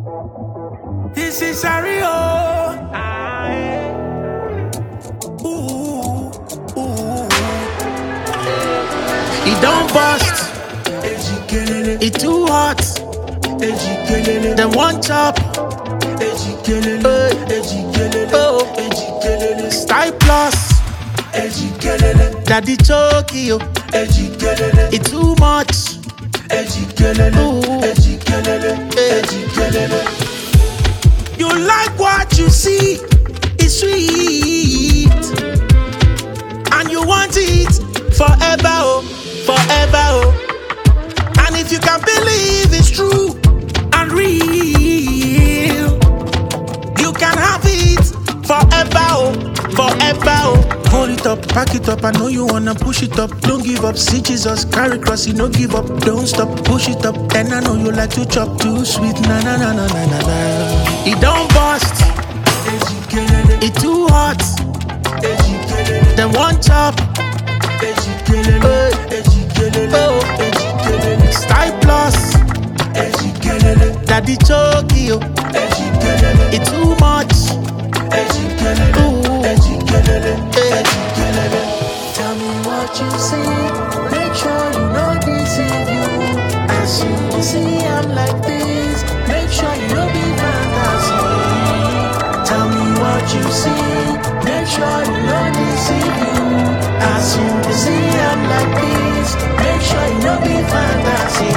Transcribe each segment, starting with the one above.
This is Ario. Ooh, ooh. It don't bust. It too hot. Them one chop. Style plus. Daddy Tokyo. It too much. You like what you see, it's sweet, and you want it forever, oh, forever, oh. And if you can believe it's true and real, you can have it forever, oh, forever, oh. Hold it up, pack it up, I know you wanna push it up. Don't give up, see Jesus, carry cross, you no give up. Don't stop, push it up, and I know you like to chop too sweet, na na na na na na na. It don't bust, it too hot. Then one chop, Style plus, Daddy Tokyo. It too much. Tell me what you see, make sure you know this in you. As you see, I'm like this, make sure you know be fantasy. Tell me what you see, make sure you know this in you. As you see, I'm like this, make sure you know be fantasy.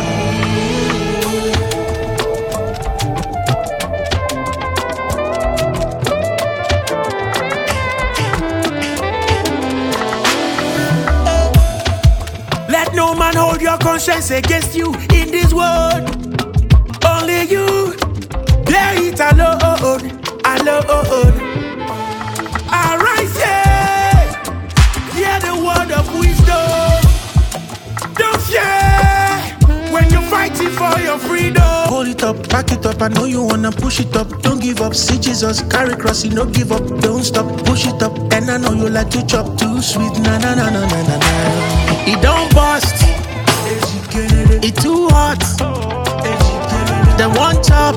Let no man hold your conscience against you in this world. Only you, bear it alone, alone. Arise, yeah, hear the word of wisdom. Don't fear when you're fighting for your freedom. Hold it up, pack it up, I know you wanna push it up. Don't give up, see Jesus, carry cross, you no give up. Don't stop, push it up, and I know you like to chop too sweet, na na na na na na na. It don't bust, it too hot. Then one chop,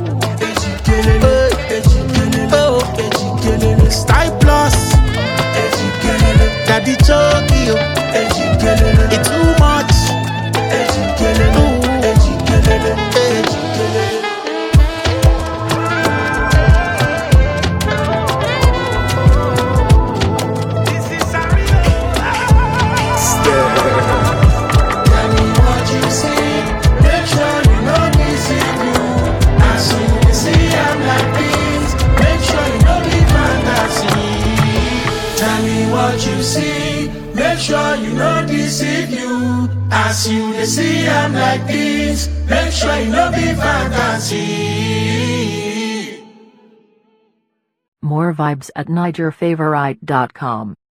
Style plus, Daddy Tokyo. It too much. You see, make sure you know deceive you. As you see, I'm like this, make sure you know be fantasy. More vibes at NigerFavorite.com.